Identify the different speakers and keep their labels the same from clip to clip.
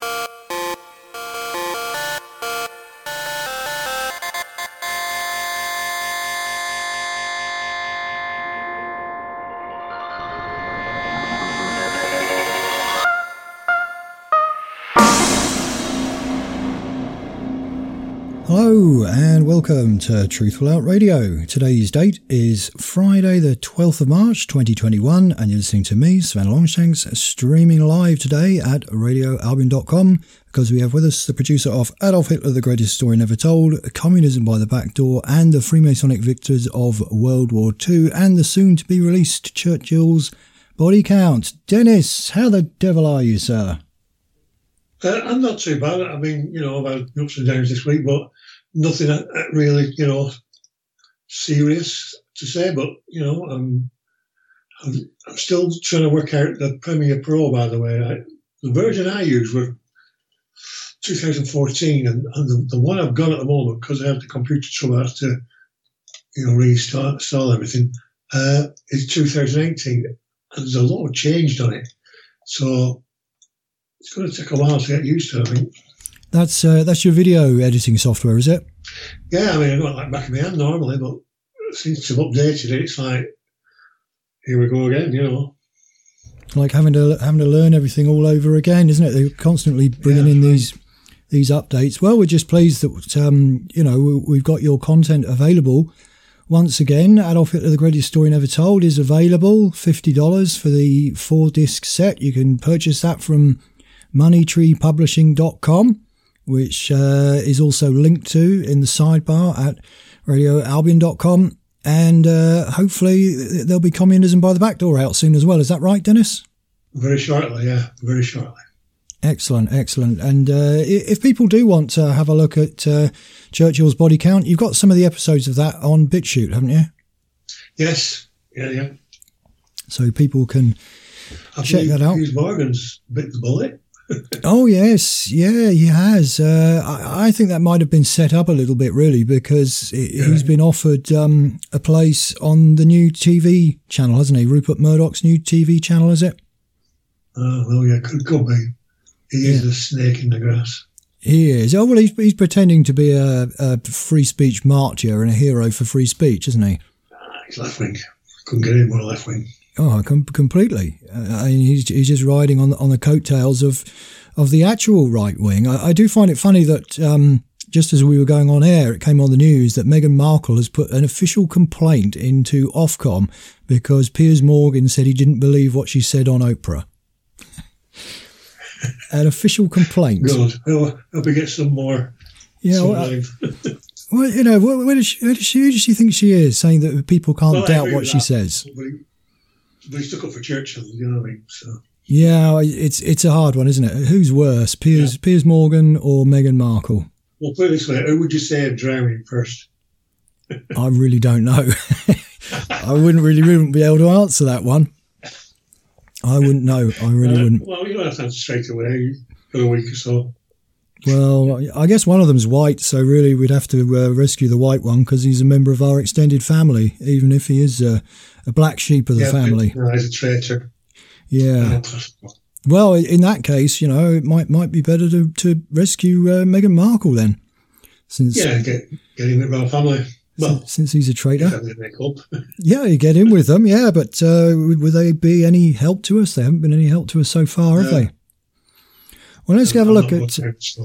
Speaker 1: Hello and welcome to Truthful Out Radio. Today's date is Friday the 12th of March 2021 and you're listening to me, Sven Longshanks, streaming live today at radioalbion.com because we have with us the producer of Adolf Hitler, the Greatest Story Never Told, Communism by the Back Door and the Freemasonic Victors of World War II and the soon-to-be released Churchill's Body Count. Dennis, how the devil are you, sir?
Speaker 2: I'm not too bad. I mean, I've had ups and downs this week, but nothing really, serious to say. But, I'm still trying to work out the Premiere Pro, by the way. The version I used was 2014, and the one I've got at the moment, because I have the computer trouble, I have to, reinstall everything, is 2018. And there's a lot of changed on it. So it's going to take a while to get used to, I think.
Speaker 1: That's your video editing software, is it?
Speaker 2: Yeah, I mean, I got like back of my hand normally, but since I've updated it, it's like, here we go again,
Speaker 1: Like having to learn everything all over again, isn't it? They're constantly bringing in these updates. Well, we're just pleased that, we've got your content available. Once again, Adolf Hitler, the Greatest Story Never Told is available, $50 for the 4-disc set. You can purchase that from moneytreepublishing.com, which is also linked to in the sidebar at radioalbion.com. And hopefully there'll be Communism by the Back Door out soon as well. Is that right, Dennis?
Speaker 2: Very shortly, yeah. Very shortly.
Speaker 1: Excellent. And if people do want to have a look at Churchill's Body Count, you've got some of the episodes of that on BitChute, haven't you?
Speaker 2: Yes. Yeah.
Speaker 1: So people can check that out.
Speaker 2: Piers Morgan's bit the bullet.
Speaker 1: Oh, yes. Yeah, he has. I think that might have been set up a little bit, really, because he's been offered a place on the new TV channel, hasn't he? Rupert Murdoch's new TV channel, is it?
Speaker 2: Oh, well, yeah, could be. He is a snake in the grass.
Speaker 1: He is. Oh, well, he's pretending to be a free speech martyr and a hero for free speech, isn't he?
Speaker 2: He's left-wing. Couldn't get any more left-wing.
Speaker 1: Oh, completely. He's just riding on the coattails of the actual right wing. I do find it funny that just as we were going on air, it came on the news that Meghan Markle has put an official complaint into Ofcom because Piers Morgan said he didn't believe what she said on Oprah. An official complaint.
Speaker 2: Good. Hope we get some more.
Speaker 1: Yeah. Well, who does she think she is, saying that people can't doubt what she says?
Speaker 2: But he stuck up for Churchill, you know what I mean? So.
Speaker 1: Yeah, it's a hard one, isn't it? Who's worse, Piers Morgan or Meghan Markle?
Speaker 2: Well, put it this way, who would you say are drowning first?
Speaker 1: I really don't know. I wouldn't be able to answer that one. I wouldn't know. I really wouldn't.
Speaker 2: Well, you don't have to answer straight away for a week or so.
Speaker 1: Well, I guess one of them's white, so really we'd have to rescue the white one because he's a member of our extended family, even if he is a black sheep of the family.
Speaker 2: No, he's a traitor.
Speaker 1: Yeah. Well, in that case, it might be better to rescue Meghan Markle then.
Speaker 2: Get him with our family. Well,
Speaker 1: since he's a traitor.
Speaker 2: Yeah,
Speaker 1: you get in with them, yeah, but would they be any help to us? They haven't been any help to us so far, have they? Well, let's have a look at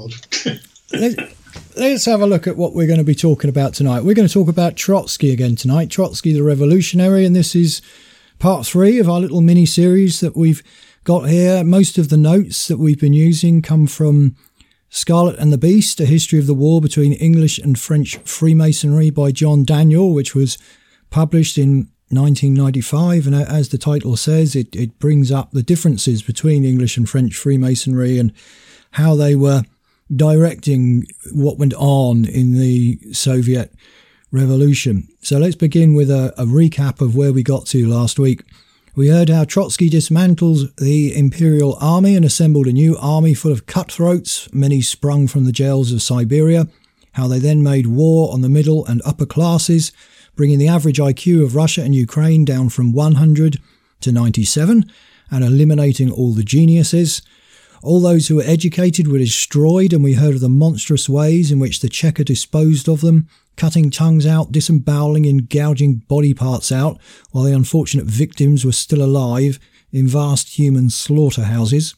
Speaker 1: let's have a look at what we're going to be talking about tonight. We're going to talk about Trotsky again tonight. Trotsky the Revolutionary, and this is part 3 of our little mini series that we've got here. Most of the notes that we've been using come from Scarlet and the Beast, A History of the War Between English and French Freemasonry by John Daniel, which was published in 1995. And as the title says, it brings up the differences between English and French Freemasonry and how they were directing what went on in the Soviet Revolution. So let's begin with a recap of where we got to last week. We heard how Trotsky dismantled the Imperial Army and assembled a new army full of cutthroats, many sprung from the jails of Siberia, how they then made war on the middle and upper classes, bringing the average IQ of Russia and Ukraine down from 100 to 97 and eliminating all the geniuses. All those who were educated were destroyed, and we heard of the monstrous ways in which the Cheka disposed of them, cutting tongues out, disemboweling and gouging body parts out, while the unfortunate victims were still alive in vast human slaughterhouses.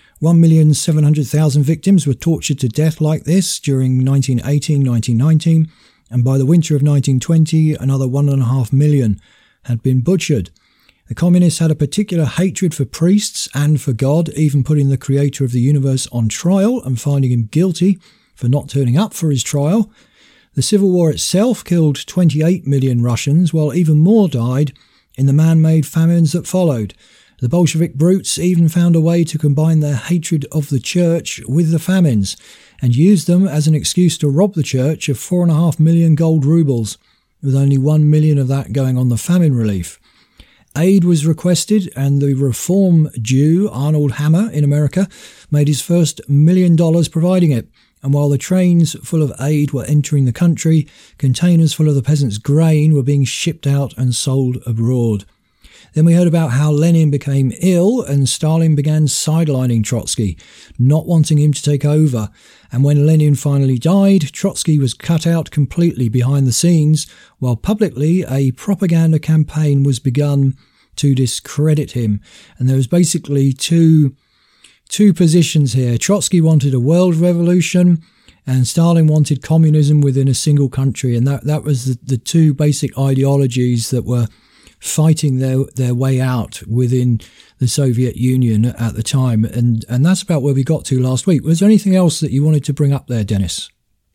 Speaker 1: 1,700,000 victims were tortured to death like this during 1918-1919, and by the winter of 1920, another 1.5 million had been butchered. The communists had a particular hatred for priests and for God, even putting the creator of the universe on trial and finding him guilty for not turning up for his trial. The Civil War itself killed 28 million Russians, while even more died in the man-made famines that followed. The Bolshevik brutes even found a way to combine their hatred of the church with the famines and used them as an excuse to rob the church of 4.5 million gold rubles, with only 1 million of that going on the famine relief. Aid was requested, and the reform Jew Arnold Hammer in America made his first $1 million providing it. And while the trains full of aid were entering the country, containers full of the peasants' grain were being shipped out and sold abroad. Then we heard about how Lenin became ill and Stalin began sidelining Trotsky, not wanting him to take over. And when Lenin finally died, Trotsky was cut out completely behind the scenes, while publicly a propaganda campaign was begun to discredit him. And there was basically two positions here. Trotsky wanted a world revolution, and Stalin wanted communism within a single country. And that was the two basic ideologies that were fighting their way out within the Soviet Union at the time. And that's about where we got to last week. Was there anything else that you wanted to bring up there, Dennis?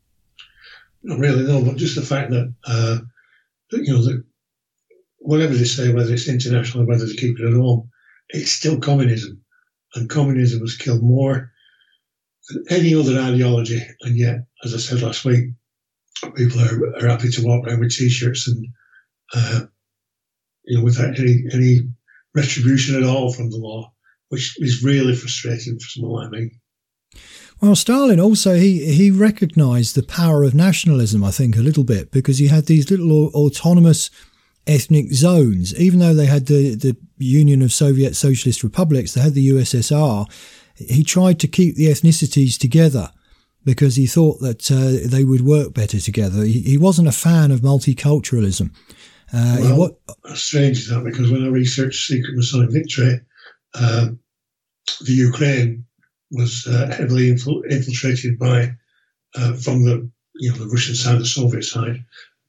Speaker 2: Not really, no, but just the fact that, that whatever they say, whether it's international or whether they keep it at home, it's still communism. And communism has killed more than any other ideology. And yet, as I said last week, people are happy to walk around with T-shirts and, without any retribution at all from the law, which is really frustrating for someone like me.
Speaker 1: Well, Stalin also, he recognised the power of nationalism, I think, a little bit, because he had these little autonomous ethnic zones. Even though they had the Union of Soviet Socialist Republics, they had the USSR, he tried to keep the ethnicities together because he thought that they would work better together. He wasn't a fan of multiculturalism.
Speaker 2: That's strange, is that? Because when I researched Secret Masonic Victory, the Ukraine was heavily infiltrated by from the Russian side, the Soviet side,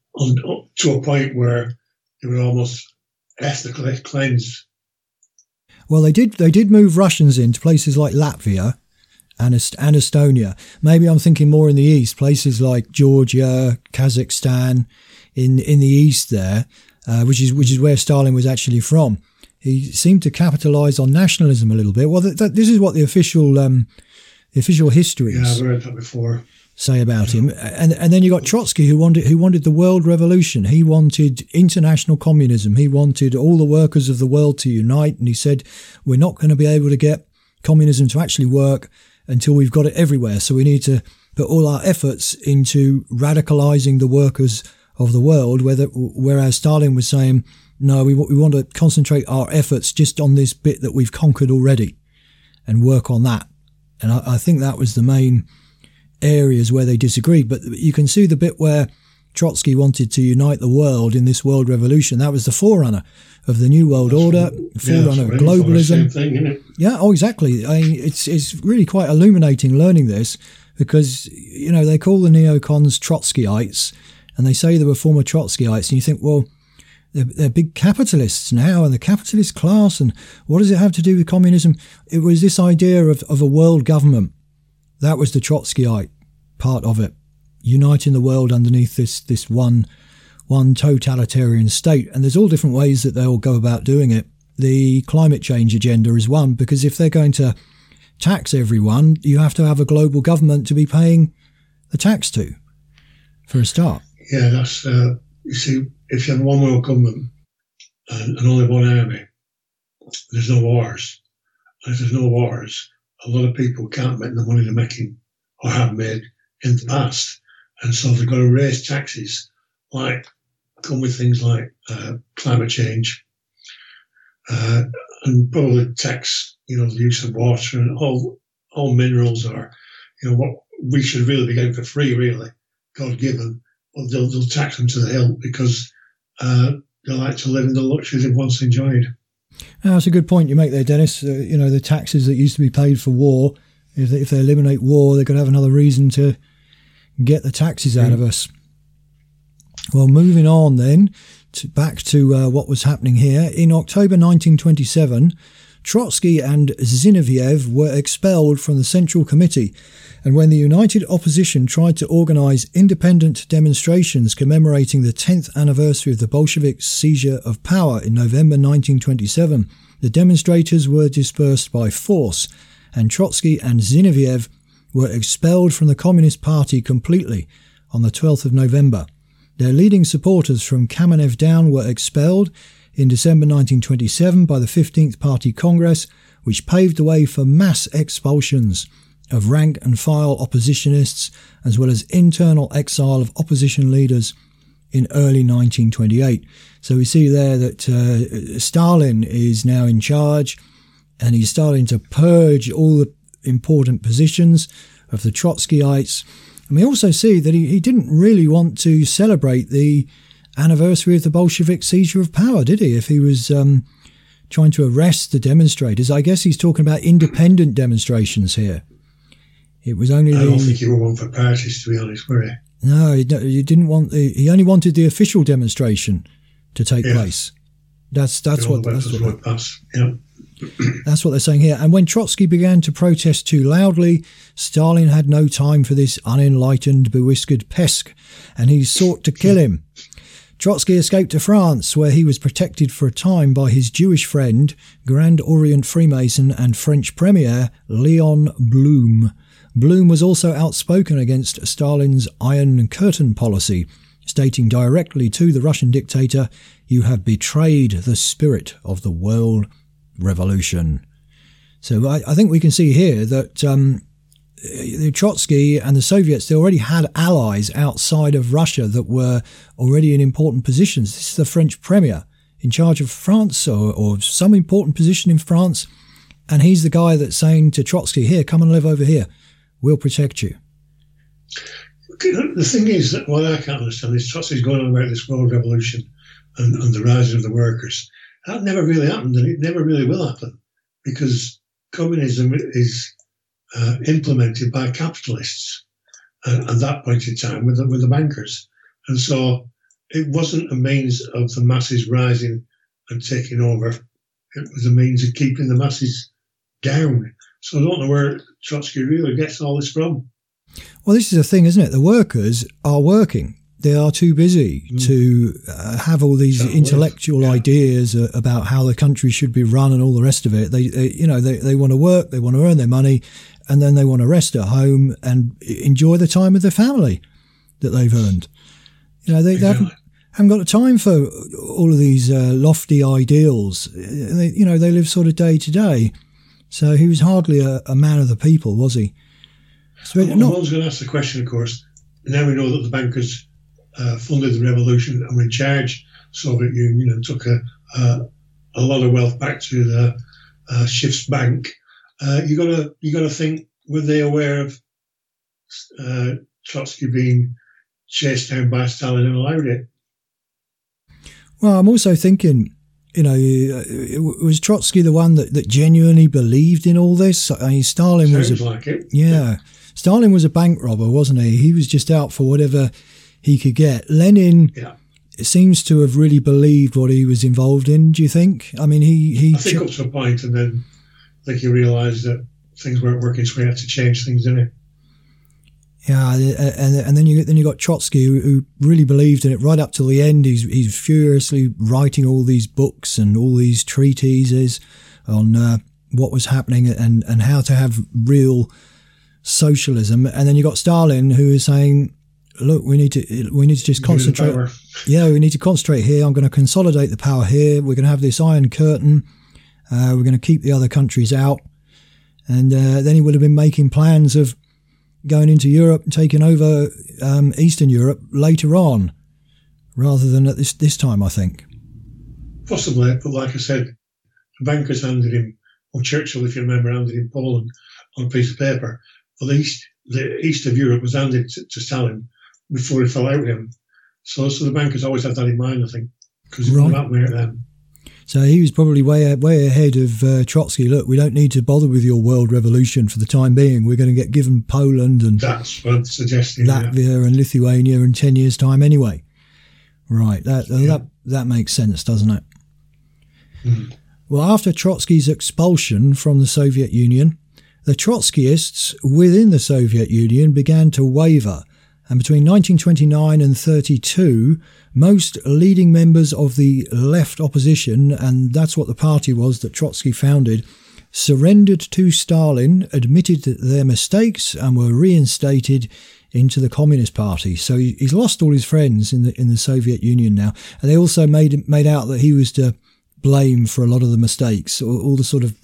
Speaker 2: to a point where they were almost ethnically cleansed.
Speaker 1: Well, they did move Russians into places like Latvia and Estonia. Maybe I'm thinking more in the east, places like Georgia, Kazakhstan, in the east there, which is where Stalin was actually from. He seemed to capitalise on nationalism a little bit. Well, this is what the official histories
Speaker 2: I've read that before.
Speaker 1: say about him. And then you got Trotsky, who wanted the world revolution. He wanted international communism. He wanted all the workers of the world to unite. And he said, we're not going to be able to get communism to actually work until we've got it everywhere. So we need to put all our efforts into radicalising the workers of the world, whereas Stalin was saying, no, we want to concentrate our efforts just on this bit that we've conquered already and work on that. And I think that was the main areas where they disagreed. But you can see the bit where Trotsky wanted to unite the world in this world revolution. That was the forerunner of the New World Order, forerunner of globalism.
Speaker 2: Same thing, isn't it?
Speaker 1: Yeah, exactly. I mean, it's really quite illuminating learning this because, they call the neocons Trotskyites, and they say they were former Trotskyites, and you think, well, they're big capitalists now, and the capitalist class, and what does it have to do with communism? It was this idea of a world government. That was the Trotskyite part of it, uniting the world underneath this one totalitarian state. And there's all different ways that they'll go about doing it. The climate change agenda is one, because if they're going to tax everyone, you have to have a global government to be paying the tax to, for a start.
Speaker 2: Yeah, that's, you see, if you have one world government and only one army, there's no wars. And if there's no wars, a lot of people can't make the money they're making or have made in the past. And so they've got to raise taxes, come with things like climate change, and probably tax, the use of water and all all minerals are, what we should really be getting for free, really, God given. Well, they'll tax them to the hilt because they like to live in the luxury they've once enjoyed.
Speaker 1: That's a good point you make there, Dennis. The taxes that used to be paid for war, if they eliminate war, they're going to have another reason to get the taxes out of us. Well, moving on then, back to what was happening here. In October 1927, Trotsky and Zinoviev were expelled from the Central Committee, and when the United Opposition tried to organise independent demonstrations commemorating the 10th anniversary of the Bolsheviks' seizure of power in November 1927, the demonstrators were dispersed by force, and Trotsky and Zinoviev were expelled from the Communist Party completely on the 12th of November. Their leading supporters from Kamenev down were expelled in December 1927 by the 15th Party Congress, which paved the way for mass expulsions of rank-and-file oppositionists, as well as internal exile of opposition leaders in early 1928. So we see there that Stalin is now in charge, and he's starting to purge all the important positions of the Trotskyites. And we also see that he didn't really want to celebrate the anniversary of the Bolshevik seizure of power, did he? If he was trying to arrest the demonstrators, I guess he's talking about independent demonstrations here. It was only.
Speaker 2: I don't think you were one for parties, to be honest, were you?
Speaker 1: No, he didn't want. He only wanted the official demonstration to take place. That's what they're saying here. And when Trotsky began to protest too loudly, Stalin had no time for this unenlightened, bewhiskered pesk, and he sought to kill him. Trotsky escaped to France, where he was protected for a time by his Jewish friend, Grand Orient Freemason and French Premier Leon Blum. Blum was also outspoken against Stalin's Iron Curtain policy, stating directly to the Russian dictator, "You have betrayed the spirit of the world revolution." So I think we can see here that the Trotsky and the Soviets, they already had allies outside of Russia that were already in important positions. This is the French premier in charge of France or some important position in France. And he's the guy that's saying to Trotsky, here, come and live over here. We'll protect you.
Speaker 2: The thing is that what I can't understand is Trotsky's going on about this world revolution and the rising of the workers. That never really happened, and it never really will happen, because communism is implemented by capitalists at that point in time with the bankers. And so it wasn't a means of the masses rising and taking over. It was a means of keeping the masses down. So I don't know where Trotsky really gets all this from.
Speaker 1: Well, this is the thing, isn't it? The workers are working. They are too busy to have all these intellectual ideas about how the country should be run and all the rest of it. They want to work, they want to earn their money, and then they want to rest at home and enjoy the time with their family that they've earned. They haven't got the time for all of these lofty ideals. They live sort of day to day. So he was hardly a man of the people, was he? So
Speaker 2: one's going to ask the question, of course. Now we know that the bankers funded the revolution and were in charge of the Soviet Union and took a lot of wealth back to the Schiffsbank. You got to think, were they aware of Trotsky being chased down by Stalin and allowed it?
Speaker 1: Well, I'm also thinking, was Trotsky the one that genuinely believed in all this? I mean, Stalin
Speaker 2: Sounds like it.
Speaker 1: Yeah. Stalin was a bank robber, wasn't he? He was just out for whatever he could get. Lenin seems to have really believed what he was involved in, do you think? I mean,
Speaker 2: I think up to a point, and then I think he realised that things weren't working, so he had to change things, didn't he?
Speaker 1: Yeah, and then you got Trotsky, who really believed in it right up till the end. He's furiously writing all these books and all these treatises on what was happening and how to have real socialism. And then you got Stalin, who is saying, "Look, we need to just concentrate. Yeah, we need to concentrate here. I'm going to consolidate the power here. We're going to have this Iron Curtain. We're going to keep the other countries out." And then he would have been making plans of going into Europe and taking over Eastern Europe later on, rather than at this time, I think.
Speaker 2: Possibly, but like I said, the bankers handed him, or Churchill, if you remember, handed him Poland on a piece of paper. But the east of Europe was handed to Stalin before he fell out with him. So the bankers always had that in mind, I think, because it was that way at them.
Speaker 1: So he was probably way ahead of Trotsky. Look, we don't need to bother with your world revolution for the time being. We're going to get given Poland and
Speaker 2: that's what I'm suggesting,
Speaker 1: Latvia and Lithuania in 10 years' time anyway. Right, that makes sense, doesn't it?
Speaker 2: Mm.
Speaker 1: Well, after Trotsky's expulsion from the Soviet Union, the Trotskyists within the Soviet Union began to waver. And between 1929 and 32, most leading members of the left opposition, and that's what the party was that Trotsky founded, surrendered to Stalin, admitted their mistakes, and were reinstated into the Communist Party. So he's lost all his friends in the Soviet Union now. And they also made out that he was to blame for a lot of the mistakes, all the sort of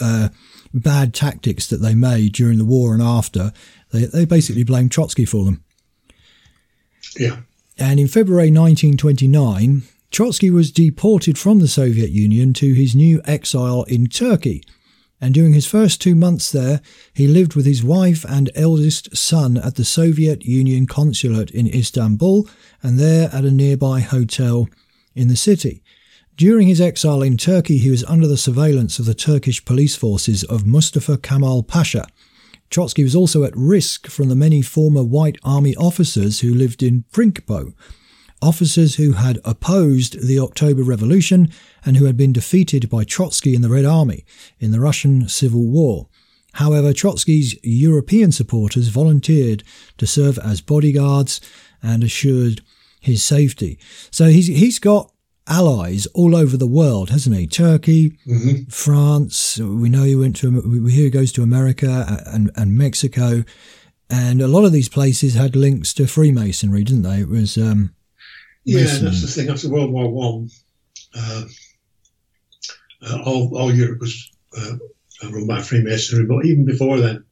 Speaker 1: bad tactics that they made during the war and after. They basically blamed Trotsky for them.
Speaker 2: Yeah.
Speaker 1: And in February 1929, Trotsky was deported from the Soviet Union to his new exile in Turkey. And during his first 2 months there, he lived with his wife and eldest son at the Soviet Union consulate in Istanbul and there at a nearby hotel in the city. During his exile in Turkey, he was under the surveillance of the Turkish police forces of Mustafa Kemal Pasha. Trotsky was also at risk from the many former White Army officers who lived in Prinkipo, officers who had opposed the October Revolution and who had been defeated by Trotsky in the Red Army in the Russian Civil War. However, Trotsky's European supporters volunteered to serve as bodyguards and assured his safety. So he's got allies all over the world, hasn't he? Turkey, France. We know he went to. We hear he goes to America and Mexico, and a lot of these places had links to Freemasonry, didn't they? It was
Speaker 2: that's the thing. After World War One, all Europe was run by Freemasonry, but even before then,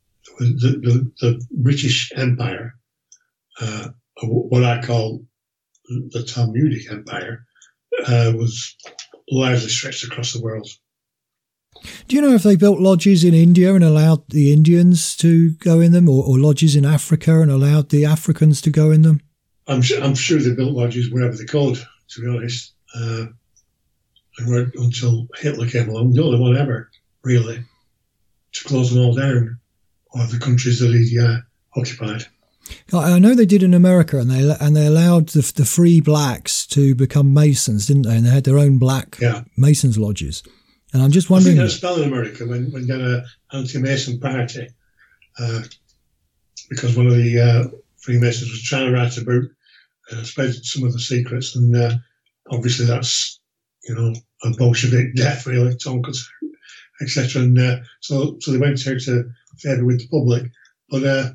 Speaker 2: the British Empire, what I call the Talmudic Empire, was largely stretched across the world.
Speaker 1: Do you know if they built lodges in India and allowed the Indians to go in them, or lodges in Africa and allowed the Africans to go in them?
Speaker 2: I'm sure they built lodges wherever they could, to be honest. And until Hitler came along, the only one ever, really, to close them all down, or the countries that he occupied.
Speaker 1: I know they did in America, and they allowed the free blacks to become Masons, didn't they? And they had their own black Masons lodges. And I'm just wondering.
Speaker 2: I think that's spell in America when they had an anti-Mason party, because one of the Freemasons was trying to write a book, spread some of the secrets, and obviously that's a Bolshevik death, really, Tonkus, etc. And so they went out to favour with the public, but.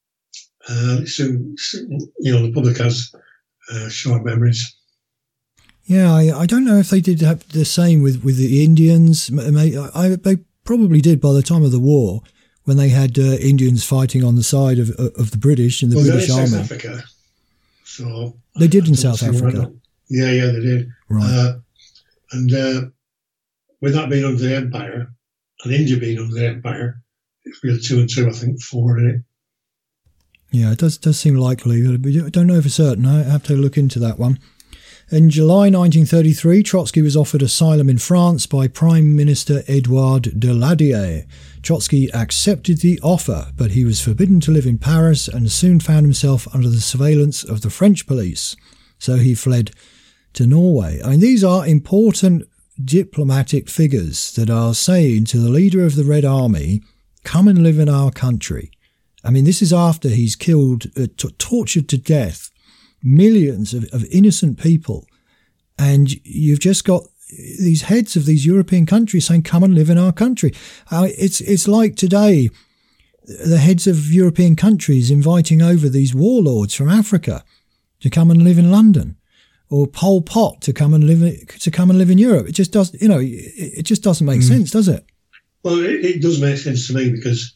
Speaker 2: Soon, the public has short memories.
Speaker 1: Yeah, I don't know if they did have the same with the Indians. They probably did by the time of the war, when they had Indians fighting on the side of the British and the British Army.
Speaker 2: South Africa. So
Speaker 1: they did in South Africa.
Speaker 2: Yeah, they did.
Speaker 1: Right.
Speaker 2: And with that being under the Empire, and India being under the Empire, it's really 2 and 2, I think, 4 in it.
Speaker 1: Yeah, it does seem likely, but I don't know for certain. I have to look into that one. In July 1933, Trotsky was offered asylum in France by Prime Minister Edouard Daladier. Trotsky accepted the offer, but he was forbidden to live in Paris and soon found himself under the surveillance of the French police. So he fled to Norway. I mean, these are important diplomatic figures that are saying to the leader of the Red Army, come and live in our country. I mean, this is after he's killed, tortured to death, millions of innocent people. And you've just got these heads of these European countries saying, come and live in our country. It's like today, the heads of European countries inviting over these warlords from Africa to come and live in London, or Pol Pot to come and live in Europe. It just does, it just doesn't make sense, does it?
Speaker 2: Well, it does make sense to me because,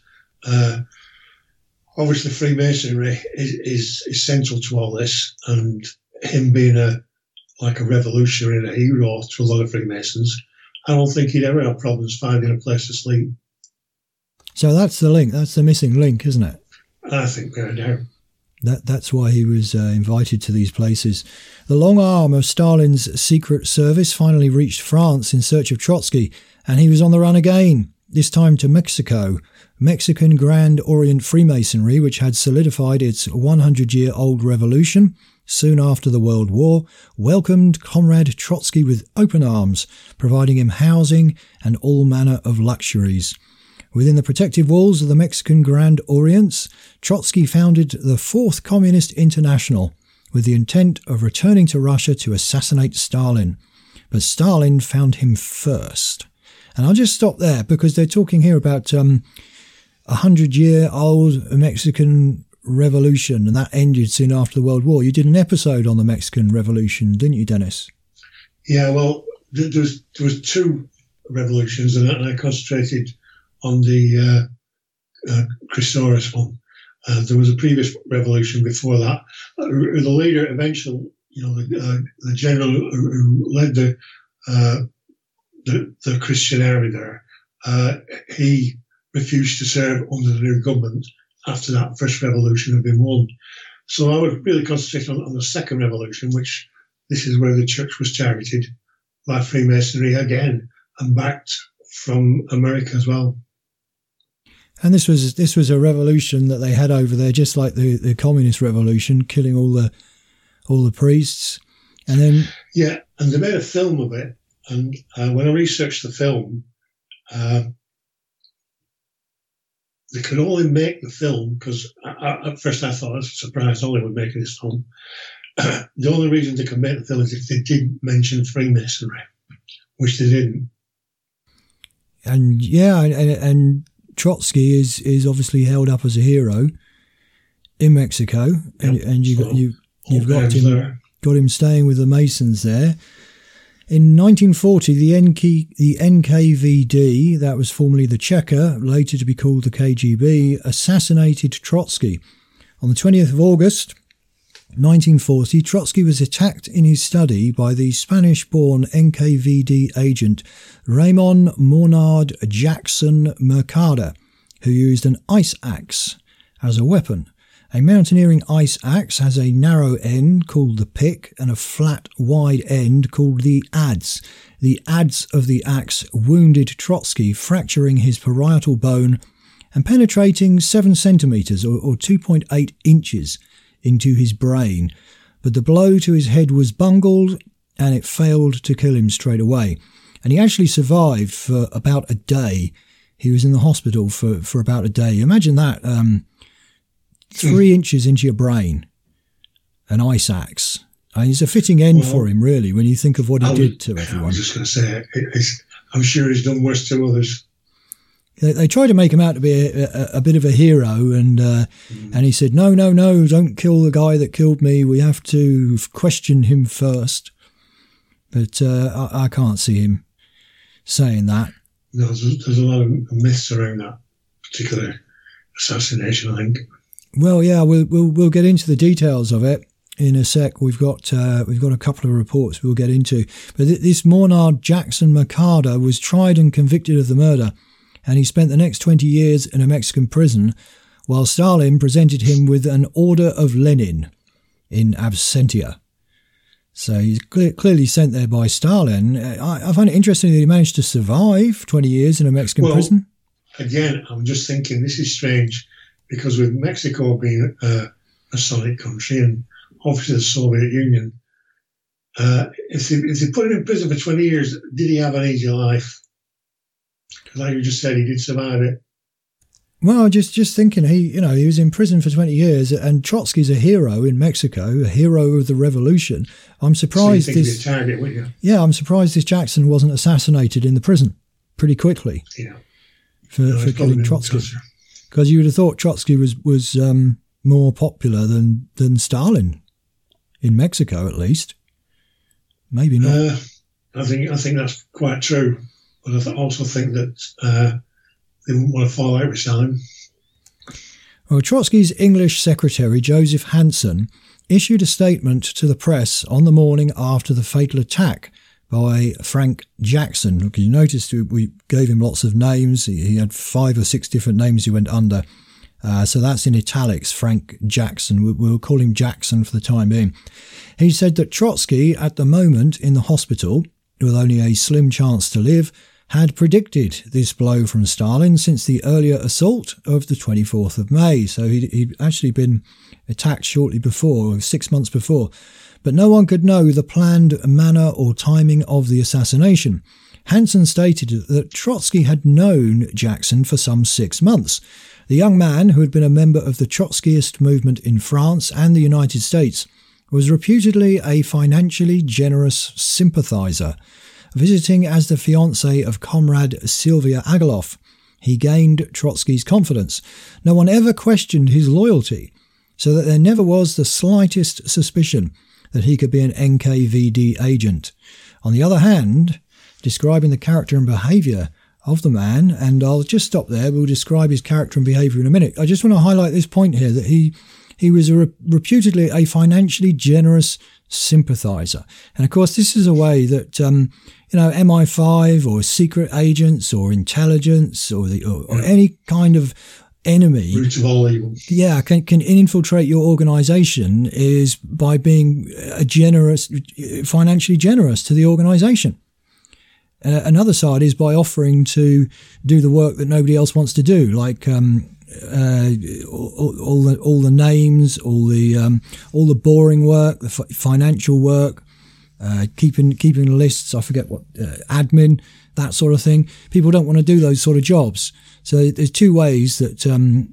Speaker 2: obviously, Freemasonry is central to all this, and him being a revolutionary and a hero to a lot of Freemasons, I don't think he'd ever have problems finding a place to sleep.
Speaker 1: So that's the link. That's the missing link, isn't it?
Speaker 2: I think they're down.
Speaker 1: That's why he was invited to these places. The long arm of Stalin's secret service finally reached France in search of Trotsky, and he was on the run again, this time to Mexico. Mexican Grand Orient Freemasonry, which had solidified its 100-year-old revolution soon after the World War, welcomed Comrade Trotsky with open arms, providing him housing and all manner of luxuries. Within the protective walls of the Mexican Grand Orients, Trotsky founded the Fourth Communist International with the intent of returning to Russia to assassinate Stalin. But Stalin found him first. And I'll just stop there because they're talking here about 100-year-old Mexican Revolution, and that ended soon after the World War. You did an episode on the Mexican Revolution, didn't you, Dennis?
Speaker 2: Yeah, well, there was two revolutions, and I concentrated on the Chrysaorus one. There was a previous revolution before that. The leader, eventually, the general who led the Christian army there, he refused to serve under the new government after that first revolution had been won. So I would really concentrate on the second revolution, which this is where the church was targeted by Freemasonry again and backed from America as well.
Speaker 1: And this was a revolution that they had over there, just like the communist revolution, killing all the priests, and then
Speaker 2: and they made a film of it. And when I researched the film, they could only make the film because at first I thought I was surprised Hollywood making this film. The only reason they could make the film is if they did mention Freemasonry, which they didn't.
Speaker 1: And Trotsky is obviously held up as a hero in Mexico, and you've got him staying with the Masons there. In 1940, the NKVD, that was formerly the Cheka, later to be called the KGB, assassinated Trotsky. On the 20th of August 1940, Trotsky was attacked in his study by the Spanish-born NKVD agent Ramon Mornard Jackson Mercader, who used an ice axe as a weapon. A mountaineering ice axe has a narrow end called the pick and a flat, wide end called the adze. The adze of the axe wounded Trotsky, fracturing his parietal bone and penetrating 7 centimetres or 2.8 inches into his brain. But the blow to his head was bungled and it failed to kill him straight away. And he actually survived for about a day. He was in the hospital for about a day. Imagine that. 3 inches into your brain, an ice axe. It's a fitting end for him, really, when you think of what he did to everyone.
Speaker 2: I was just going to say, I'm sure he's done worse to others.
Speaker 1: They tried to make him out to be a bit of a hero, and he said, no, don't kill the guy that killed me. We have to question him first. But I can't see him saying that.
Speaker 2: No, there's a lot of myths around that particular assassination, I think.
Speaker 1: Well, yeah, we'll get into the details of it in a sec. We've got a couple of reports we'll get into. But this Mornard Jackson Mercader was tried and convicted of the murder, and he spent the next 20 years in a Mexican prison, while Stalin presented him with an Order of Lenin in absentia. So he's clearly sent there by Stalin. I find it interesting that he managed to survive 20 years in a Mexican prison. Again,
Speaker 2: I'm just thinking this is strange. Because with Mexico being a solid country and obviously the Soviet Union, if they put him in prison for 20 years, did he have an easy life? Like you just said, he did survive it.
Speaker 1: Well, just thinking, he was in prison for 20 years, and Trotsky's a hero in Mexico, a hero of the revolution. I'm surprised
Speaker 2: so you think he'd be a target, wouldn't you?
Speaker 1: Yeah, I'm surprised this Jackson wasn't assassinated in the prison pretty quickly.
Speaker 2: Yeah,
Speaker 1: for killing Trotsky. Because you would have thought Trotsky was more popular than Stalin in Mexico, at least. Maybe not.
Speaker 2: I think that's quite true, but I also think that they wouldn't want to fall out with Stalin.
Speaker 1: Well, Trotsky's English secretary, Joseph Hanson, issued a statement to the press on the morning after the fatal attack, by Frank Jackson. Look, you noticed we gave him lots of names. He had 5 or 6 different names he went under. So that's in italics, Frank Jackson. We'll call him Jackson for the time being. He said that Trotsky, at the moment in the hospital, with only a slim chance to live, had predicted this blow from Stalin since the earlier assault of the 24th of May. So he'd actually been attacked shortly before, 6 months before. But no one could know the planned manner or timing of the assassination. Hansen stated that Trotsky had known Jackson for some 6 months. The young man, who had been a member of the Trotskyist movement in France and the United States, was reputedly a financially generous sympathizer. Visiting as the fiancé of comrade Sylvia Agaloff, he gained Trotsky's confidence. No one ever questioned his loyalty, so that there never was the slightest suspicion that he could be an NKVD agent. On the other hand, describing the character and behaviour of the man, and I'll just stop there, we'll describe his character and behaviour in a minute. I just want to highlight this point here, that he was reputedly a financially generous sympathiser. And of course, this is a way that, MI5 or secret agents or intelligence or any kind of enemy,
Speaker 2: root of all evil,
Speaker 1: can infiltrate your organisation is by being financially generous to the organisation. Another side is by offering to do the work that nobody else wants to do, like all the names, all the boring work, the financial work, keeping lists. I forget what admin, that sort of thing. People don't want to do those sort of jobs. So there's 2 ways that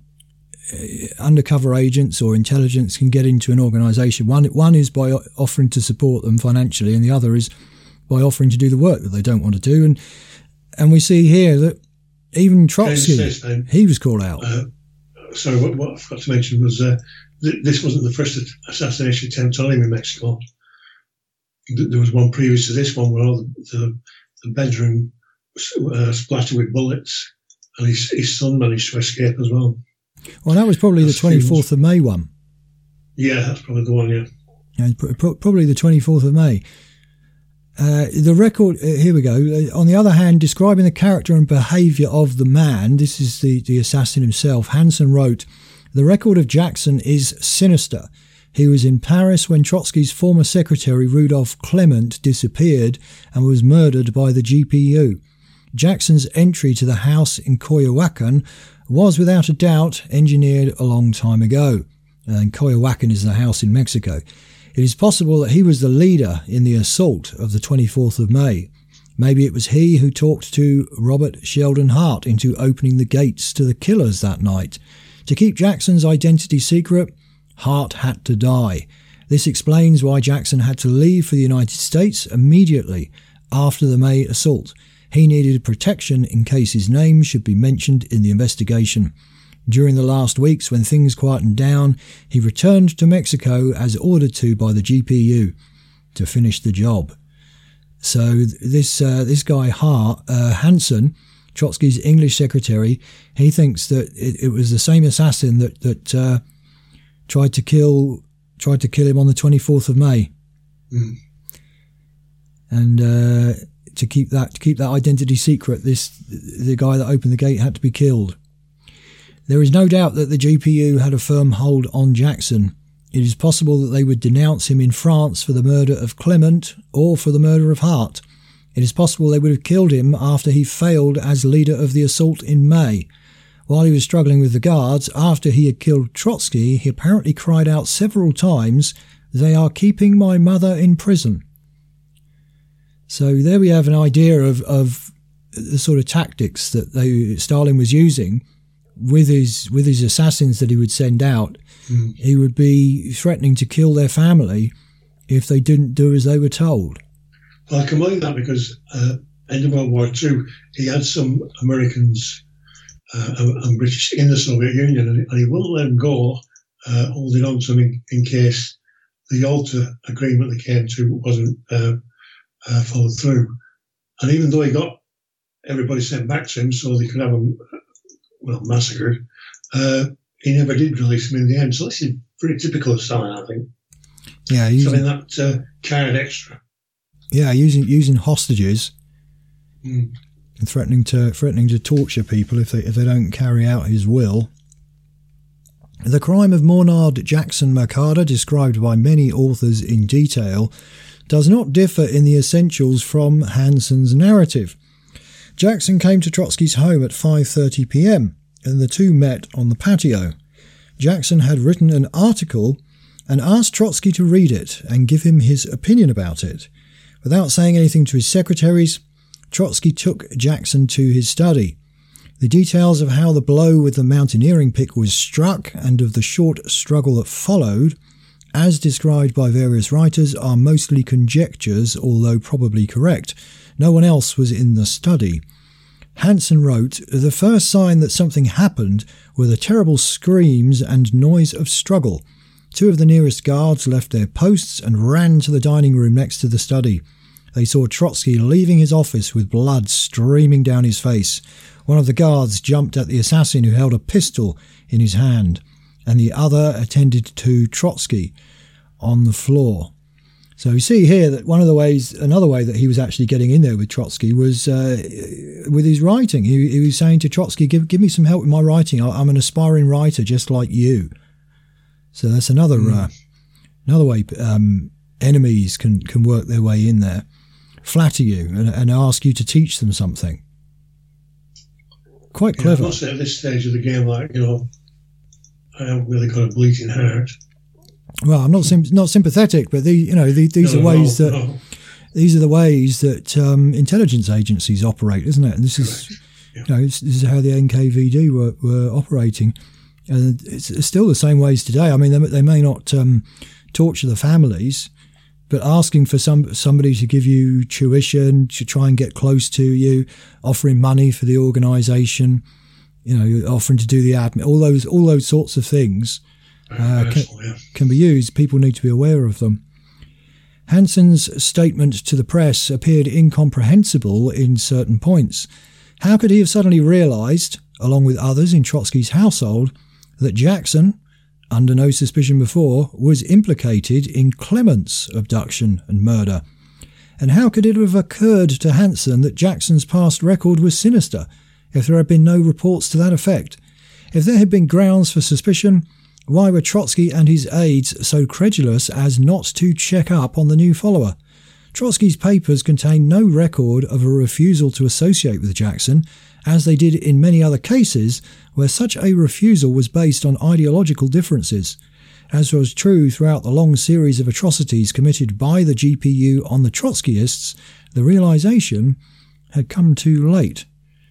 Speaker 1: undercover agents or intelligence can get into an organisation. One is by offering to support them financially, and the other is by offering to do the work that they don't want to do. And we see here that even Trotsky, he was called out.
Speaker 2: Sorry, what I forgot to mention was this wasn't the first assassination attempt on him in Mexico. There was one previous to this one where all the bedroom was splattered with bullets, and his son managed to escape as well.
Speaker 1: Well, that was probably the 24th of May one.
Speaker 2: Yeah, that's probably the one, yeah.
Speaker 1: Probably the 24th of May. The record, here we go. On the other hand, describing the character and behaviour of the man, this is the assassin himself, Hansen wrote, "The record of Jackson is sinister. He was in Paris when Trotsky's former secretary Rudolf Clement disappeared and was murdered by the GPU. Jackson's entry to the house in Coyoacan was without a doubt engineered a long time ago." And Coyoacan is the house in Mexico. "It is possible that he was the leader in the assault of the 24th of May. Maybe it was he who talked to Robert Sheldon Hart into opening the gates to the killers that night. To keep Jackson's identity secret, Hart had to die. This explains why Jackson had to leave for the United States immediately after the May assault. He needed protection in case his name should be mentioned in the investigation. During the last weeks, when things quietened down, he returned to Mexico as ordered to by the GPU to finish the job." So this guy Hart, Hansen, Trotsky's English secretary, he thinks that it was the same assassin that tried to kill him on the 24th of May, and to keep that identity secret, the guy that opened the gate had to be killed. There is no doubt that the GPU had a firm hold on Jackson. It is possible that they would denounce him in France for the murder of Clement or for the murder of Hart. It is possible they would have killed him after he failed as leader of the assault in May. While he was struggling with the guards, after he had killed Trotsky, he apparently cried out several times, "They are keeping my mother in prison." So there we have an idea of the sort of tactics that Stalin was using with his assassins that he would send out. He would be threatening to kill their family if they didn't do as they were told.
Speaker 2: Well, I can believe that because end of World War II, he had some Americans and British in the Soviet Union, and he wouldn't let them go, holding on to them in case the Yalta agreement they came to wasn't followed through. And even though he got everybody sent back to him so they could have them massacred, he never did release them in the end. So this is pretty typical of Stalin, I think.
Speaker 1: Yeah,
Speaker 2: something that card extra.
Speaker 1: Yeah, using hostages
Speaker 2: Mm.
Speaker 1: and threatening to torture people if they don't carry out his will. The crime of Mornard Jackson Mercado, described by many authors in detail, does not differ in the essentials from Hanson's narrative. Jackson came to Trotsky's home at 5:30 p.m. and the two met on the patio. Jackson had written an article and asked Trotsky to read it and give him his opinion about it. Without saying anything to his secretaries, Trotsky took Jackson to his study. The details of how the blow with the mountaineering pick was struck and of the short struggle that followed, as described by various writers, are mostly conjectures, although probably correct. No one else was in the study. Hanson wrote, "The first sign that something happened were the terrible screams and noise of struggle. Two of the nearest guards left their posts and ran to the dining room next to the study. They saw Trotsky leaving his office with blood streaming down his face. One of the guards jumped at the assassin who held a pistol in his hand, and the other attended to Trotsky on the floor." So you see here that another way that he was actually getting in there with Trotsky was with his writing. He was saying to Trotsky, give me some help with my writing. I'm an aspiring writer just like you. So that's another way enemies can work their way in there, flatter you and ask you to teach them something. Quite clever.
Speaker 2: I must say at this stage of the game, I haven't really got a bleeding heart.
Speaker 1: Well, I'm not sympathetic, but these are the ways that intelligence agencies operate, isn't it? And this is how the NKVD were operating, and it's still the same ways today. I mean, they may not torture the families, but asking for somebody to give you tuition, to try and get close to you, offering money for the organisation, offering to do the admin, all those sorts of things. Can be used. People need to be aware of them. Hanson's statement to the press appeared incomprehensible in certain points. How could he have suddenly realised, along with others in Trotsky's household, that Jackson, under no suspicion before, was implicated in Clement's abduction and murder? And how could it have occurred to Hanson that Jackson's past record was sinister, if there had been no reports to that effect? If there had been grounds for suspicion, why were Trotsky and his aides so credulous as not to check up on the new follower? Trotsky's papers contain no record of a refusal to associate with Jackson, as they did in many other cases where such a refusal was based on ideological differences. As was true throughout the long series of atrocities committed by the GPU on the Trotskyists, the realization had come too late.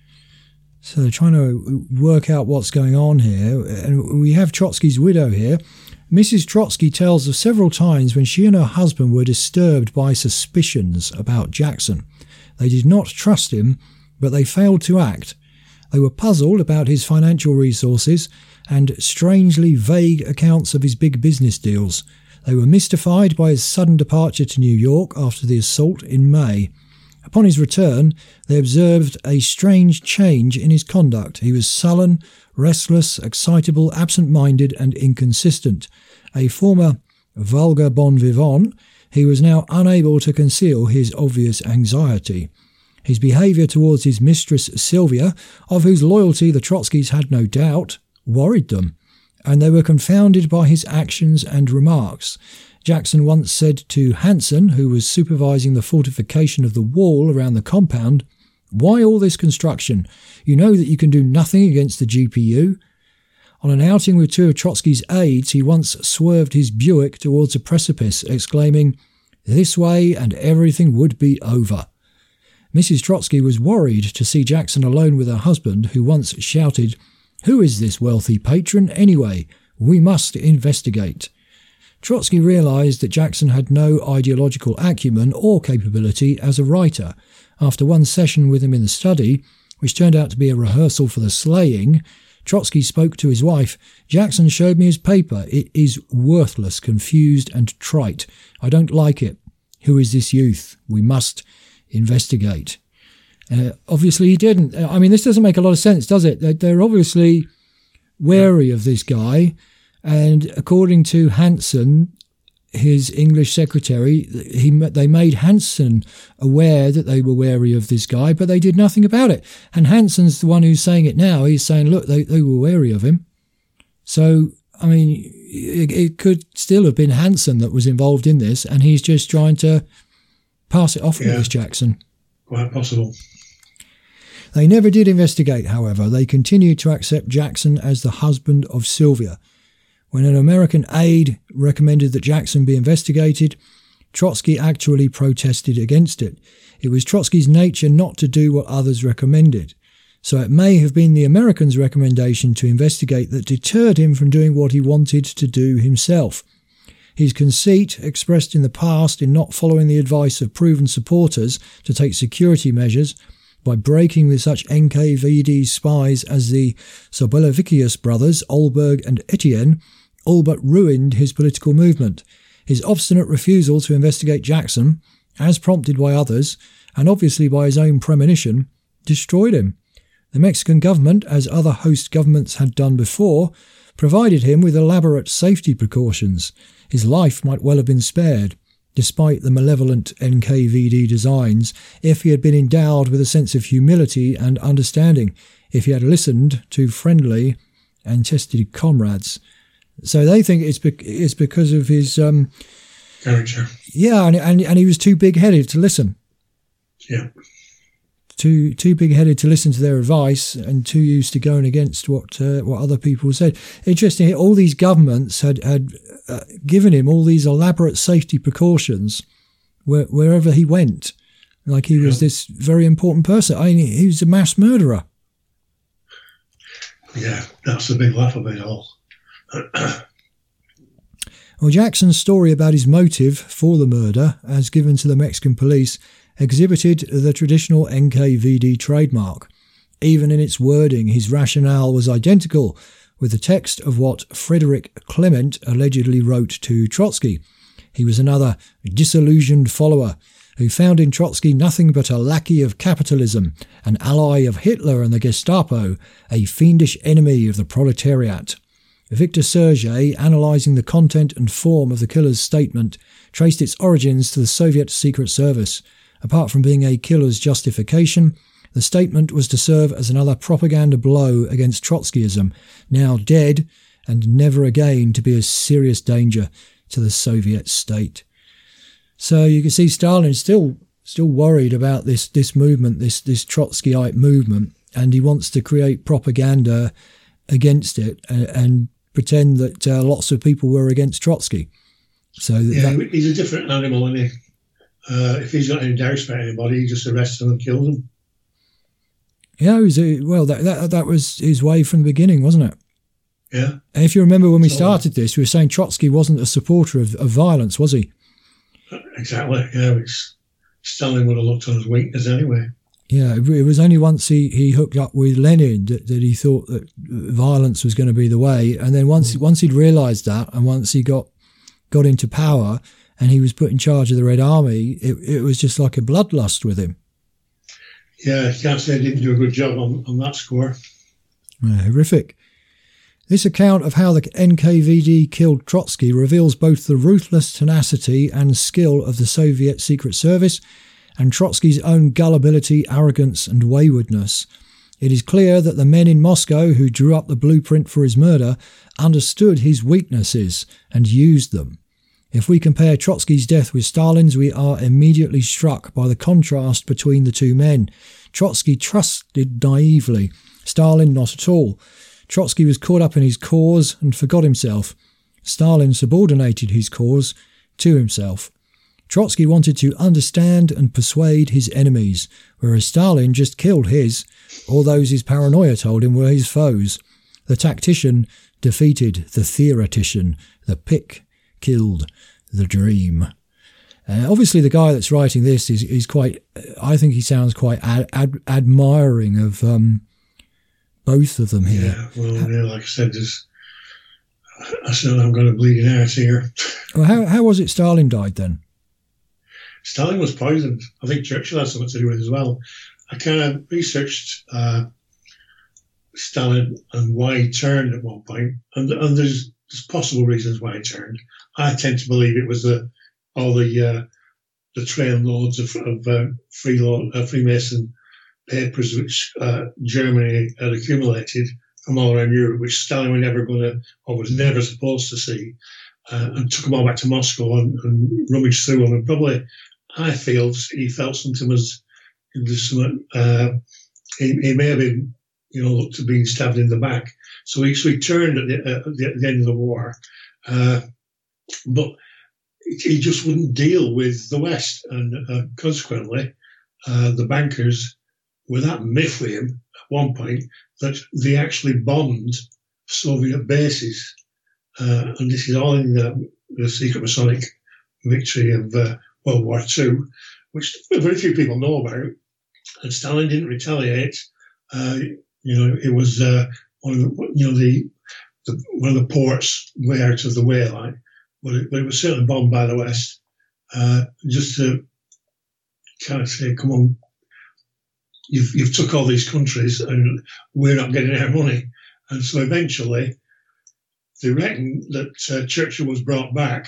Speaker 1: So they're trying to work out what's going on here. And we have Trotsky's widow here. Mrs. Trotsky tells of several times when she and her husband were disturbed by suspicions about Jackson. They did not trust him, but they failed to act. They were puzzled about his financial resources and strangely vague accounts of his big business deals. They were mystified by his sudden departure to New York after the assault in May. Upon his return, they observed a strange change in his conduct. He was sullen, restless, excitable, absent-minded, and inconsistent. A former vulgar bon vivant, he was now unable to conceal his obvious anxiety. His behaviour towards his mistress Sylvia, of whose loyalty the Trotskys had no doubt, worried them, and they were confounded by his actions and remarks. Jackson once said to Hanson, who was supervising the fortification of the wall around the compound, "Why all this construction? You know that you can do nothing against the GPU." On an outing with two of Trotsky's aides, he once swerved his Buick towards a precipice, exclaiming, "This way and everything would be over." Mrs. Trotsky was worried to see Jackson alone with her husband, who once shouted, "Who is this wealthy patron anyway? We must investigate." Trotsky realised that Jackson had no ideological acumen or capability as a writer. After one session with him in the study, which turned out to be a rehearsal for the slaying, Trotsky spoke to his wife. "Jackson showed me his paper. It is worthless, confused and trite. I don't like it. Who is this youth? We must investigate." Obviously he didn't. I mean, this doesn't make a lot of sense, does it? They're obviously wary of this guy. And according to Hanson, his English secretary, they made Hansen aware that they were wary of this guy, but they did nothing about it. And Hansen's the one who's saying it now. He's saying, look, they were wary of him. So, I mean, it could still have been Hansen that was involved in this, and he's just trying to pass it off on this Jackson.
Speaker 2: Quite possible.
Speaker 1: They never did investigate, however. They continued to accept Jackson as the husband of Sylvia. When an American aide recommended that Jackson be investigated, Trotsky actually protested against it. It was Trotsky's nature not to do what others recommended. So it may have been the Americans' recommendation to investigate that deterred him from doing what he wanted to do himself. His conceit, expressed in the past in not following the advice of proven supporters to take security measures, by breaking with such NKVD spies as the Sobolevikius brothers, Olberg and Etienne, all but ruined his political movement. His obstinate refusal to investigate Jackson, as prompted by others, and obviously by his own premonition, destroyed him. The Mexican government, as other host governments had done before, provided him with elaborate safety precautions. His life might well have been spared, despite the malevolent NKVD designs, if he had been endowed with a sense of humility and understanding, if he had listened to friendly and tested comrades. So they think it's because of his
Speaker 2: character.
Speaker 1: Yeah, and he was too big-headed to listen.
Speaker 2: Yeah.
Speaker 1: Too big-headed to listen to their advice, and too used to going against what other people said. Interesting, all these governments had given him all these elaborate safety precautions wherever he went. Like he was this very important person. I mean, he was a mass murderer.
Speaker 2: Yeah, that's the big laugh of it all.
Speaker 1: Well, Jackson's story about his motive for the murder, as given to the Mexican police, exhibited the traditional NKVD trademark. Even in its wording, his rationale was identical with the text of what Frederick Clement allegedly wrote to Trotsky. He was another disillusioned follower who found in Trotsky nothing but a lackey of capitalism, an ally of Hitler and the Gestapo, a fiendish enemy of the proletariat. Victor Sergei, analysing the content and form of the killer's statement, traced its origins to the Soviet Secret Service. Apart from being a killer's justification, the statement was to serve as another propaganda blow against Trotskyism, now dead and never again to be a serious danger to the Soviet state. So you can see Stalin is still worried about this movement, this Trotskyite movement, and he wants to create propaganda against it and pretend that lots of people were against Trotsky. So
Speaker 2: he's a different animal, isn't he? If he's got any doubts about anybody, he just arrests them and kills them.
Speaker 1: Yeah, that was his way from the beginning, wasn't it?
Speaker 2: Yeah.
Speaker 1: And if you remember when we started this, we were saying Trotsky wasn't a supporter of violence, was he?
Speaker 2: Exactly, yeah. Which Stalin would have looked on his weakness anyway.
Speaker 1: Yeah, it was only once he hooked up with Lenin that he thought that violence was going to be the way. And then once he'd realised that, and once he got into power and he was put in charge of the Red Army, it was just like a bloodlust with him.
Speaker 2: Yeah, you can't say he didn't do a good job on that score.
Speaker 1: Yeah, horrific. This account of how the NKVD killed Trotsky reveals both the ruthless tenacity and skill of the Soviet Secret Service and Trotsky's own gullibility, arrogance and waywardness. It is clear that the men in Moscow who drew up the blueprint for his murder understood his weaknesses and used them. If we compare Trotsky's death with Stalin's, we are immediately struck by the contrast between the two men. Trotsky trusted naively, Stalin not at all. Trotsky was caught up in his cause and forgot himself. Stalin subordinated his cause to himself. Trotsky wanted to understand and persuade his enemies, whereas Stalin just killed his, or those his paranoia told him were his foes. The tactician defeated the theoretician. The pick killed the dream. Obviously, the guy that's writing this is quite, I think he sounds quite admiring of both of them here.
Speaker 2: Yeah, well, like I said, I still haven't got a bleeding heart here.
Speaker 1: Well, how was it Stalin died then?
Speaker 2: Stalin was poisoned. I think Churchill had something to do with it as well. I kind of researched Stalin and why he turned at one point, and there's possible reasons why he turned. I tend to believe it was all the train loads of Freemason papers which Germany had accumulated from all around Europe, which Stalin was never going to, or was never supposed to see, and took them all back to Moscow and rummaged through them. And probably, I feel, he felt something was, he may have been, looked to being stabbed in the back. So he turned at the end of the war, but he just wouldn't deal with the West, and consequently, the bankers were that miffed with him at one point that they actually bombed Soviet bases, and this is all in the secret Masonic victory of World War II, which very few people know about. And Stalin didn't retaliate. It was one of the ports way out of the way, like, but it was certainly bombed by the West, just to kind of say, "Come on, you've took all these countries, and we're not getting our money." And so eventually, they reckon that Churchill was brought back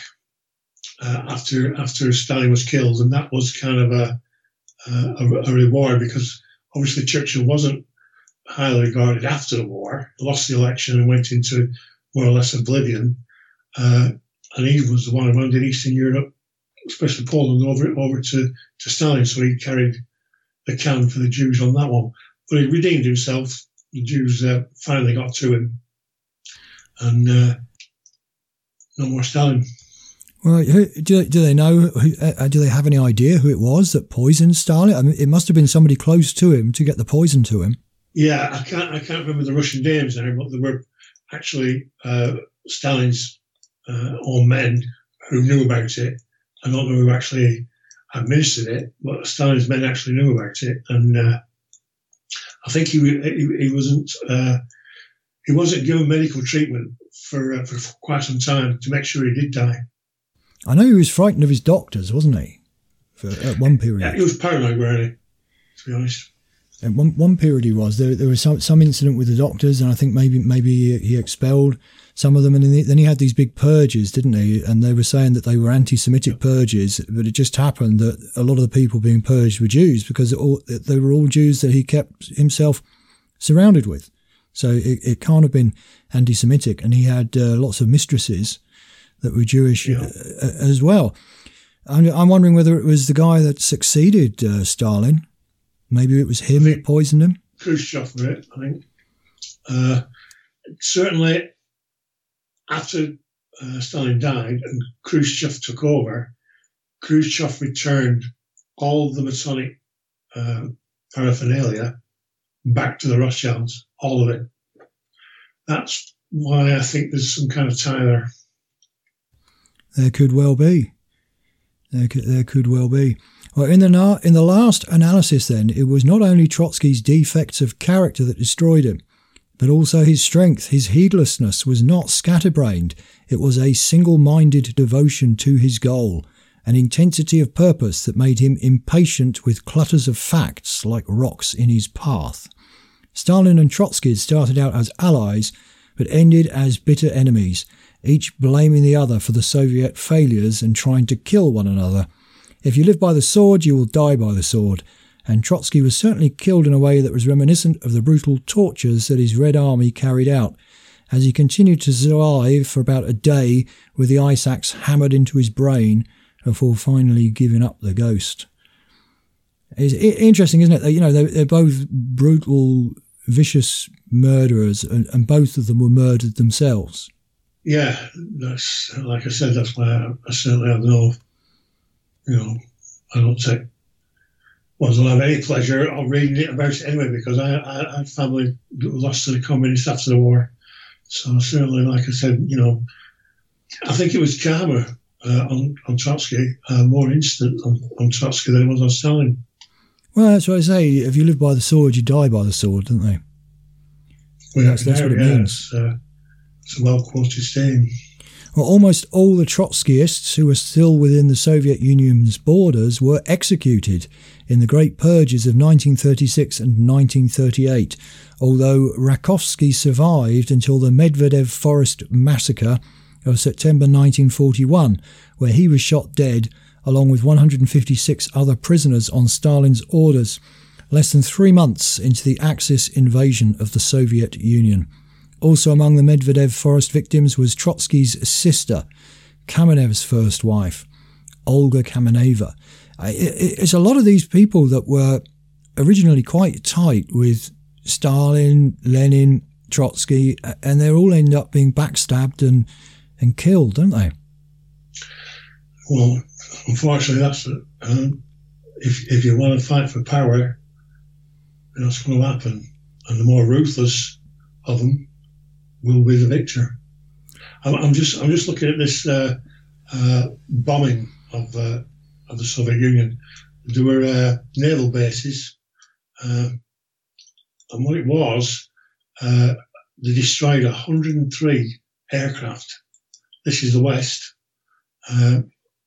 Speaker 2: after Stalin was killed, and that was kind of a reward, because obviously Churchill wasn't highly regarded after the war. He lost the election and went into more or less oblivion. And he was the one who wanted Eastern Europe, especially Poland, over to Stalin. So he carried the can for the Jews on that one. But he redeemed himself. The Jews finally got to him. And no more Stalin.
Speaker 1: Well, do they know? Do they have any idea who it was that poisoned Stalin? I mean, it must have been somebody close to him to get the poison to him.
Speaker 2: Yeah, I can't remember the Russian names now, but there were actually Stalin's own men who knew about it. I don't know who actually administered it, but Stalin's men actually knew about it, and I think he wasn't given medical treatment for quite some time to make sure he did die.
Speaker 1: I know he was frightened of his doctors, wasn't he? At one period.
Speaker 2: Yeah, he was paranoid, really, to be honest.
Speaker 1: At one period he was. There was some incident with the doctors, and I think maybe he expelled some of them, and then he had these big purges, didn't he? And they were saying that they were anti-Semitic purges, but it just happened that a lot of the people being purged were Jews, because they were all Jews that he kept himself surrounded with. So it can't have been anti-Semitic, and he had lots of mistresses that were Jewish as well. I'm wondering whether it was the guy that succeeded Stalin. Maybe it was him that poisoned him.
Speaker 2: Khrushchev, I think. Certainly, after Stalin died and Khrushchev took over, Khrushchev returned all the Masonic paraphernalia back to the Rothschilds, all of it. That's why I think there's some kind of tie there.
Speaker 1: There could well be. There could well be. Well, in the last analysis, then, it was not only Trotsky's defects of character that destroyed him, but also his strength. His heedlessness was not scatterbrained. It was a single-minded devotion to his goal, an intensity of purpose that made him impatient with clutters of facts like rocks in his path. Stalin and Trotsky started out as allies, but ended as bitter enemies, each blaming the other for the Soviet failures and trying to kill one another. If you live by the sword, you will die by the sword, and Trotsky was certainly killed in a way that was reminiscent of the brutal tortures that his Red Army carried out, as he continued to survive for about a day with the ice axe hammered into his brain before finally giving up the ghost. It's interesting, isn't it? You know, they're both brutal, vicious murderers, and both of them were murdered themselves.
Speaker 2: Yeah, that's, like I said, that's why I certainly have no, I don't have any pleasure of reading it about it anyway, because I had family lost to the communists after the war. So certainly, like I said, I think it was karma on Trotsky, more instant on Trotsky than it was on Stalin.
Speaker 1: Well, that's what I say. If you live by the sword, you die by the sword, don't they? Well, that's what it means.
Speaker 2: It's a well-quoted saying.
Speaker 1: Well, almost all the Trotskyists who were still within the Soviet Union's borders were executed in the Great Purges of 1936 and 1938, although Rakovsky survived until the Medvedev Forest Massacre of September 1941, where he was shot dead along with 156 other prisoners on Stalin's orders, less than 3 months into the Axis invasion of the Soviet Union. Also among the Medvedev forest victims was Trotsky's sister, Kamenev's first wife, Olga Kameneva. It's a lot of these people that were originally quite tight with Stalin, Lenin, Trotsky, and they all end up being backstabbed and killed, don't they?
Speaker 2: Well, unfortunately, that's it. If you want to fight for power, that's going to happen. And the more ruthless of them will be the victor. I'm just looking at this bombing of the Soviet Union. There were naval bases, and what it was, they destroyed 103 aircraft. This is the West, and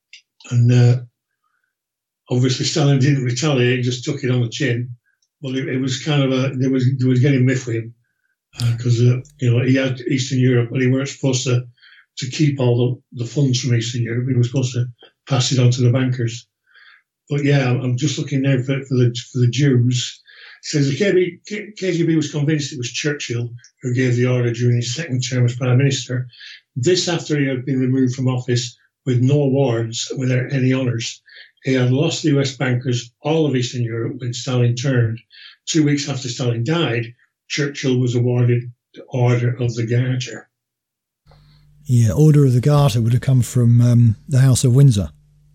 Speaker 2: obviously Stalin didn't retaliate; he just took it on the chin. Well, it was kind of there was getting miff with him because he had Eastern Europe, but he weren't supposed to keep all the funds from Eastern Europe. He was supposed to pass it on to the bankers. But yeah, I'm just looking now for the Jews. It says the KGB was convinced it was Churchill who gave the order during his second term as Prime Minister. This after he had been removed from office with no awards, without any honours. He had lost the US bankers all of Eastern Europe when Stalin turned. 2 weeks after Stalin died, Churchill was awarded the Order of the Garter.
Speaker 1: Yeah, Order of the Garter would have come from the House of Windsor.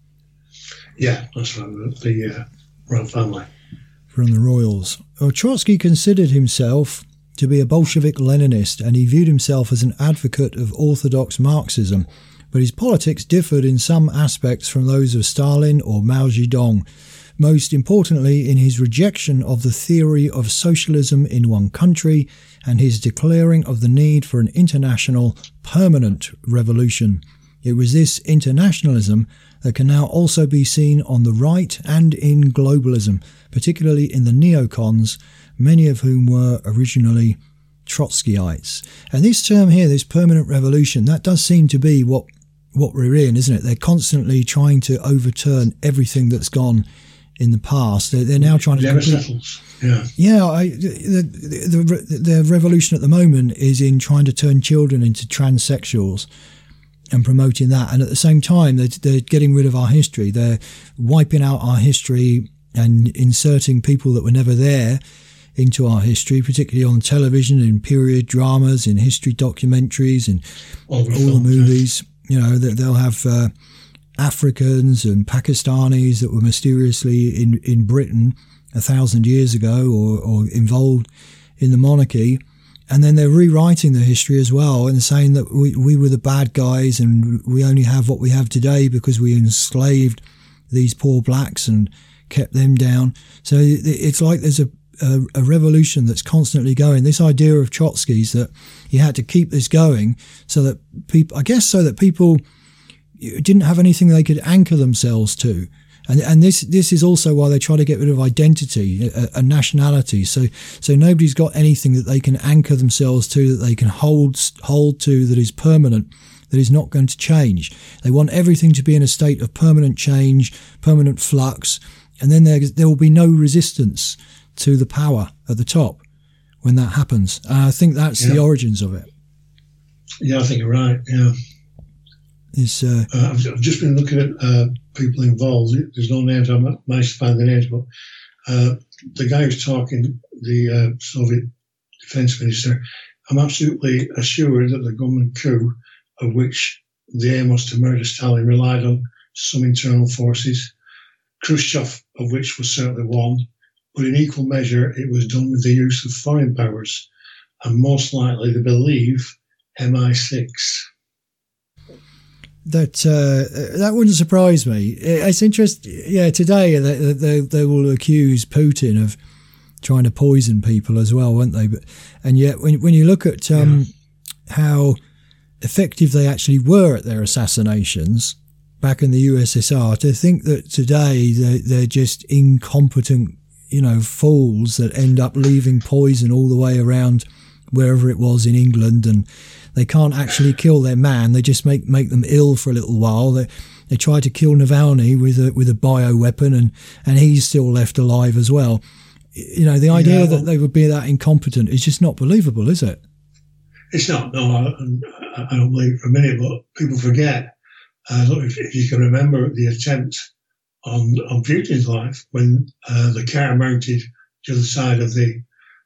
Speaker 2: Yeah, that's right, the royal family.
Speaker 1: From the royals. Well, Trotsky considered himself to be a Bolshevik Leninist, and he viewed himself as an advocate of orthodox Marxism, but his politics differed in some aspects from those of Stalin or Mao Zedong, most importantly in his rejection of the theory of socialism in one country and his declaring of the need for an international, permanent revolution. It was this internationalism that can now also be seen on the right and in globalism, particularly in the neocons, many of whom were originally Trotskyites. And this term here, this permanent revolution, that does seem to be what we're in, isn't it? They're constantly trying to overturn everything that's gone in the past. They're now trying to...
Speaker 2: Never settles. Yeah.
Speaker 1: Yeah, the revolution at the moment is in trying to turn children into transsexuals and promoting that. And at the same time, they're getting rid of our history. They're wiping out our history and inserting people that were never there into our history, particularly on television, in period dramas, in history documentaries, and all the movies. You know, they'll have Africans and Pakistanis that were mysteriously in Britain 1,000 years ago or involved in the monarchy. And then they're rewriting the history as well and saying that we were the bad guys and we only have what we have today because we enslaved these poor blacks and kept them down. So it's like there's a revolution that's constantly going. This idea of Trotsky's that he had to keep this going so that people didn't have anything they could anchor themselves to. And this is also why they try to get rid of identity, a nationality. So nobody's got anything that they can anchor themselves to, that they can hold to, that is permanent, that is not going to change. They want everything to be in a state of permanent change, permanent flux, and then there will be no resistance to the power at the top when that happens. And I think that's the origins of it.
Speaker 2: Yeah, I think you're right. Yeah. I've just been looking at people involved. There's no names. I managed to find the names, but the guy who's talking, the Soviet defense minister, I'm absolutely assured that the government coup, of which the aim was to murder Stalin, relied on some internal forces, Khrushchev of which was certainly one, but in equal measure it was done with the use of foreign powers, and most likely they believe MI6.
Speaker 1: That wouldn't surprise me. It's interesting. Yeah, today they will accuse Putin of trying to poison people as well, won't they? And yet, when you look at how effective they actually were at their assassinations back in the USSR, to think that today they're just incompetent, fools that end up leaving poison all the way around wherever it was in England, and they can't actually kill their man. They just make them ill for a little while. They tried to kill Navalny with a bioweapon, and he's still left alive as well. You know, the idea that they would be that incompetent is just not believable, is it?
Speaker 2: It's not. No, I don't believe it for a minute. But people forget. Look, if you can remember the attempt on Putin's life when the car mounted to the side of the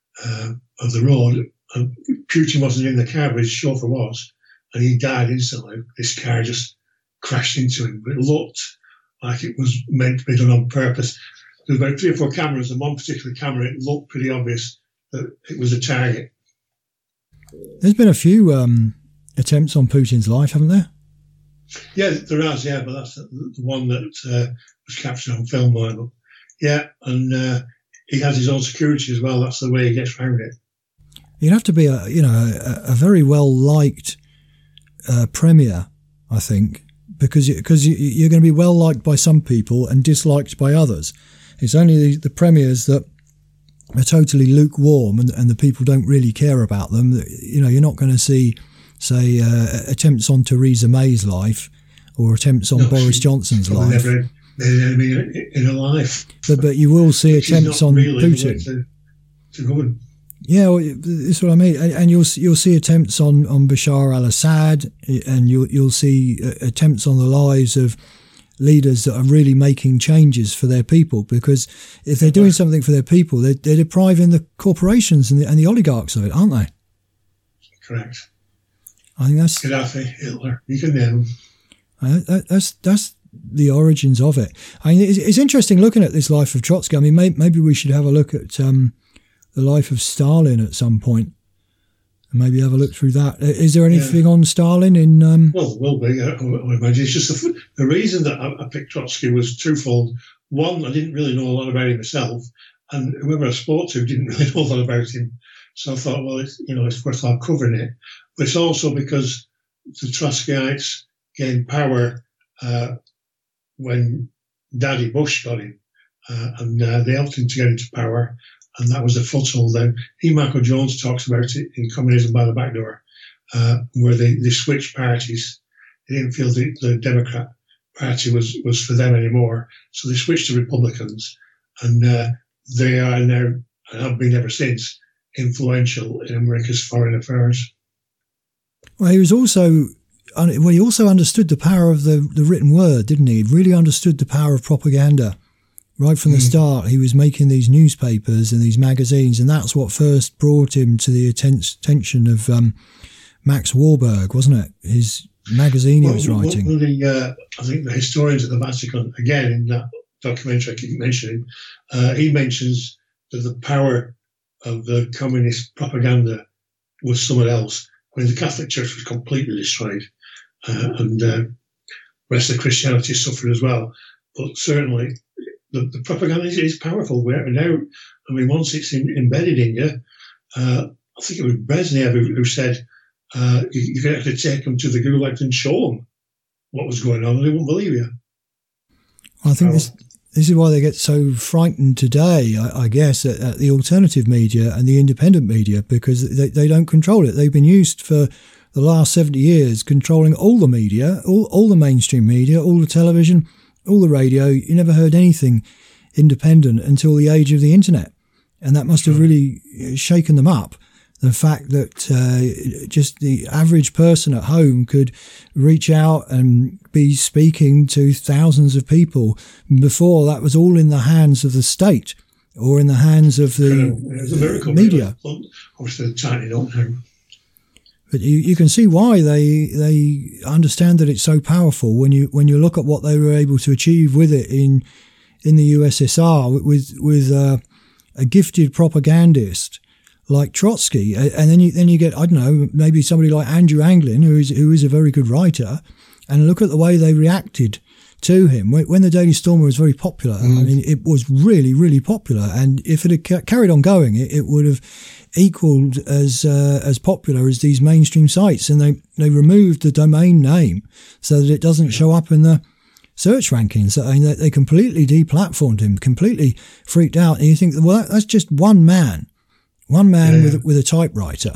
Speaker 2: road, and Putin wasn't in the car, but his chauffeur was, and he died instantly. This car just crashed into him. But it looked like it was meant to be done on purpose. There were about 3 or 4 cameras, and one particular camera, it looked pretty obvious that it was a target.
Speaker 1: There's been a few attempts on Putin's life, haven't there?
Speaker 2: Yeah, there has, but that's the one that was captured on film. But yeah, and he has his own security as well. That's the way he gets around it.
Speaker 1: You'd have to be a very well-liked premier, I think, because you're going to be well-liked by some people and disliked by others. It's only the premiers that are totally lukewarm and the people don't really care about them. You know, you're not going to see, say, attempts on Theresa May's life or attempts on Boris Johnson's life.
Speaker 2: Never in her life.
Speaker 1: But you will see attempts on
Speaker 2: really
Speaker 1: Putin.
Speaker 2: To go in.
Speaker 1: Yeah, well, that's what I mean. And you'll see attempts on Bashar al-Assad, and you'll see attempts on the lives of leaders that are really making changes for their people, because if they're doing something for their people, they're depriving the corporations and the oligarchs of it, aren't they?
Speaker 2: Correct.
Speaker 1: I think that's
Speaker 2: Gaddafi, Hitler. You can name them.
Speaker 1: That's the origins of it. I mean, it's interesting looking at this life of Trotsky. I mean, maybe we should have a look at the life of Stalin at some point. Maybe have a look through that. Is there anything on Stalin in?
Speaker 2: Well, will be. I would imagine. It's just the reason that I picked Trotsky was twofold. One, I didn't really know a lot about him myself, and whoever I spoke to didn't really know a lot about him. So I thought, well, it's worthwhile covering it. But it's also because the Trotskyites gained power when Daddy Bush got in, and they helped him to get into power. And that was a foothold then. Michael Jones talks about it in Communism by the Back Door, where they switched parties. They didn't feel the Democrat Party was for them anymore. So they switched to Republicans. And they are now, and have been ever since, influential in America's foreign affairs.
Speaker 1: Well, he also understood the power of the written word, didn't he? He really understood the power of propaganda. Right from the start, he was making these newspapers and these magazines, and that's what first brought him to the attention of Max Warburg, wasn't it? His magazine he was writing.
Speaker 2: I think the historians at the Vatican, again, in that documentary I keep mentioning, he mentions that the power of the communist propaganda was someone else. I mean, the Catholic Church was completely destroyed, and the rest of Christianity suffered as well. But certainly, the propaganda is powerful. Now, I mean, once it's embedded in you, I think it was Brezhnev who said you could actually take them to the Gulag and show them what was going on, and they wouldn't believe you.
Speaker 1: Well, I think this is why they get so frightened today, I guess, at the alternative media and the independent media, because they don't control it. They've been used for the last 70 years controlling all the media, all the mainstream media, all the television, all the radio. You never heard anything independent until the age of the internet. And that must have really shaken them up. The fact that just the average person at home could reach out and be speaking to thousands of people. Before, that was all in the hands of the state or in the hands of the media.
Speaker 2: Obviously, the Chinese don't know.
Speaker 1: But you can see why they understand that it's so powerful when you look at what they were able to achieve with it in the USSR with a gifted propagandist like Trotsky, and then you get, I don't know, maybe somebody like Andrew Anglin who is a very good writer, and look at the way they reacted to him when the Daily Stormer was very popular. I mean, it was really, really popular, and if it had carried on going, it would have equaled as popular as these mainstream sites. And they removed the domain name so that it doesn't show up in the search rankings. I mean, they completely deplatformed him, completely freaked out. And you think, well, that's just one man with a typewriter.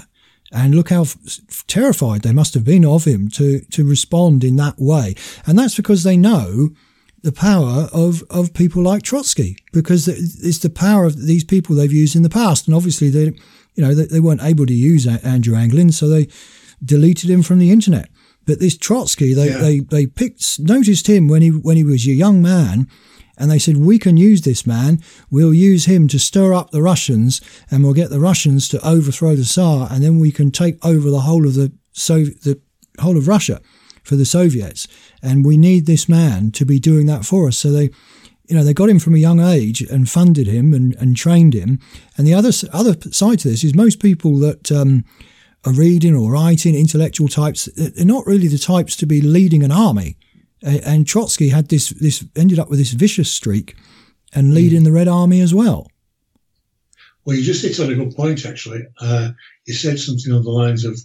Speaker 1: And look how terrified they must have been of him to respond in that way. And that's because they know the power of people like Trotsky, because it's the power of these people they've used in the past. And obviously they weren't able to use Andrew Anglin, so they deleted him from the internet. But this Trotsky, they noticed him when he was a young man, and they said, we can use this man. We'll use him to stir up the Russians, and we'll get the Russians to overthrow the Tsar, and then we can take over the whole of the whole of Russia for the Soviets. And we need this man to be doing that for us. So they got him from a young age and funded him and trained him. And the other side to this is most people that are reading or writing, intellectual types, they're not really the types to be leading an army. And Trotsky had this ended up with this vicious streak and leading the Red Army as well.
Speaker 2: Well, you just hit on a good point, actually. You said something on the lines of,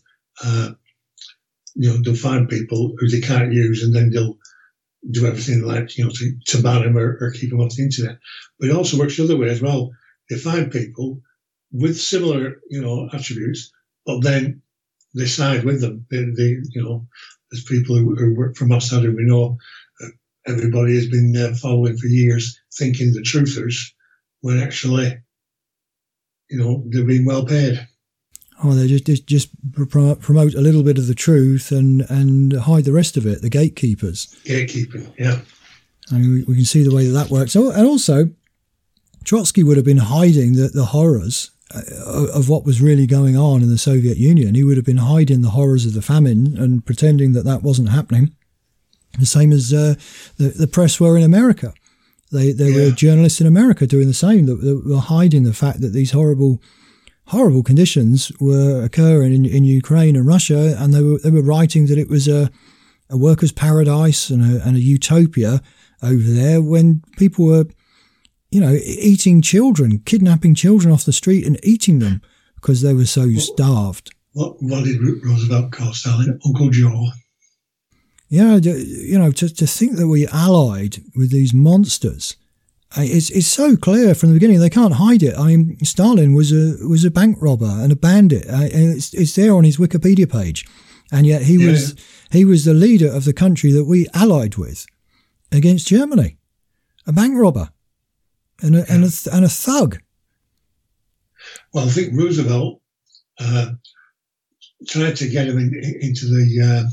Speaker 2: they'll find people who they can't use, and then they'll do everything like, to ban them or keep them off the internet. But it also works the other way as well. They find people with similar, attributes, but then they side with them. They there's people who work for Mossad who we know everybody has been following for years, thinking the truthers, when actually, they're being well paid.
Speaker 1: Oh, they just promote a little bit of the truth and hide the rest of it. The gatekeepers.
Speaker 2: Gatekeeping, yeah.
Speaker 1: And we can see the way that works. Oh, and also, Trotsky would have been hiding the horrors of what was really going on in the Soviet Union. He would have been hiding the horrors of the famine and pretending that wasn't happening. The same as the press were in America. There were journalists in America doing the same, that were hiding the fact that these horrible conditions were occurring in Ukraine and Russia, and they were writing that it was a workers' paradise and a utopia over there, when people were eating children, kidnapping children off the street and eating them because they were so starved.
Speaker 2: What did Roosevelt call Stalin? Uncle Joe.
Speaker 1: Yeah, to think that we allied with these monsters, it's so clear from the beginning. They can't hide it. I mean, Stalin was a bank robber and a bandit. It's there on his Wikipedia page, and yet he was the leader of the country that we allied with against Germany, a bank robber. And a thug.
Speaker 2: Well, I think Roosevelt tried to get him into the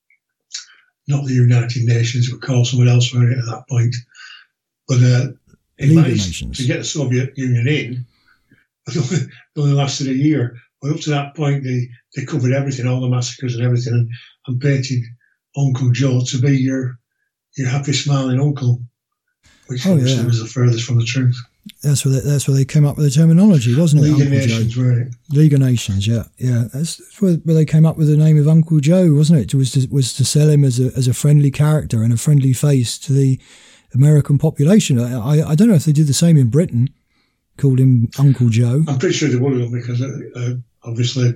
Speaker 2: not the United Nations, but call someone else for it at that point. But he managed to get the Soviet Union in. It only lasted a year. But up to that point, they covered everything, all the massacres and everything, and painted Uncle Joe to be your happy, smiling uncle. Which obviously was the furthest from the truth.
Speaker 1: That's where they came up with the terminology, wasn't it?
Speaker 2: League of Nations, right?
Speaker 1: League of Nations, yeah. That's where they came up with the name of Uncle Joe, wasn't it? It was to sell him as a friendly character and a friendly face to the American population. I don't know if they did the same in Britain, called him Uncle Joe.
Speaker 2: I'm pretty sure they would have, because obviously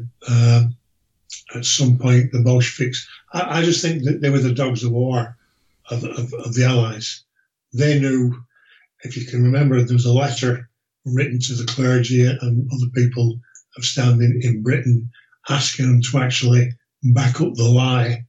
Speaker 2: at some point the Bolsheviks. I just think that they were the dogs of war of the Allies. They knew, if you can remember, there was a letter written to the clergy and other people of standing in Britain asking them to actually back up the lie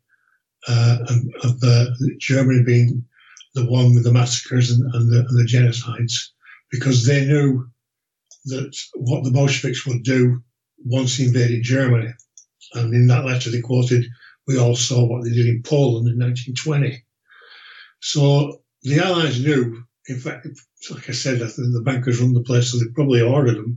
Speaker 2: of Germany being the one with the massacres and the genocides, because they knew that what the Bolsheviks would do once they invaded Germany. And in that letter they quoted, we all saw what they did in Poland in 1920. So the Allies knew, in fact, like I said, I think the bankers run the place, so they probably ordered them,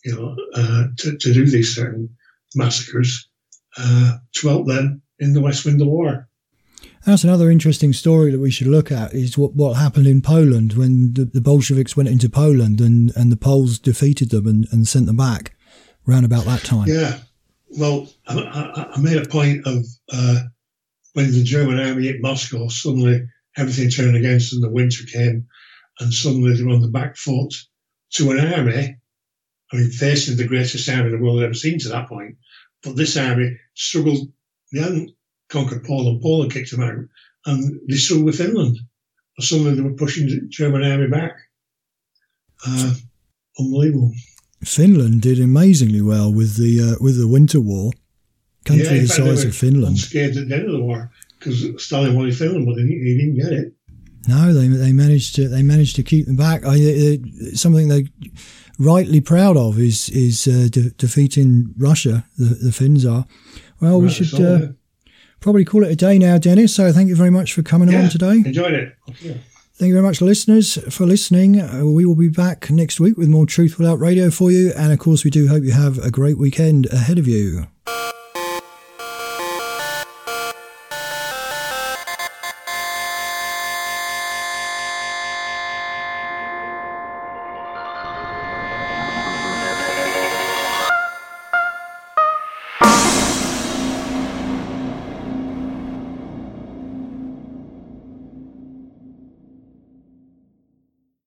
Speaker 2: to do these certain massacres to help them in the West win the war.
Speaker 1: That's another interesting story that we should look at, is what happened in Poland when the Bolsheviks went into Poland and the Poles defeated them and sent them back around about that time.
Speaker 2: Yeah. Well, I made a point of when the German army hit Moscow, suddenly everything turned against them, the winter came, and suddenly they were on the back foot to an army, facing the greatest army the world had ever seen to that point. But this army struggled. They hadn't conquered Poland. Poland kicked them out, and they struggled with Finland. And suddenly they were pushing the German army back. Unbelievable.
Speaker 1: Finland did amazingly well with the Winter War. country the size of Finland.
Speaker 2: Scared at the end of the war because Stalin wanted Finland, but he didn't get it.
Speaker 1: No, they managed to keep them back. Something they're rightly proud of is defeating Russia. The Finns are. Well, we should probably call it a day now, Dennis. So thank you very much for coming on today.
Speaker 2: Enjoyed it. Yeah.
Speaker 1: Thank you very much, listeners, for listening. We will be back next week with more Truth Without Radio for you. And, of course, we do hope you have a great weekend ahead of you.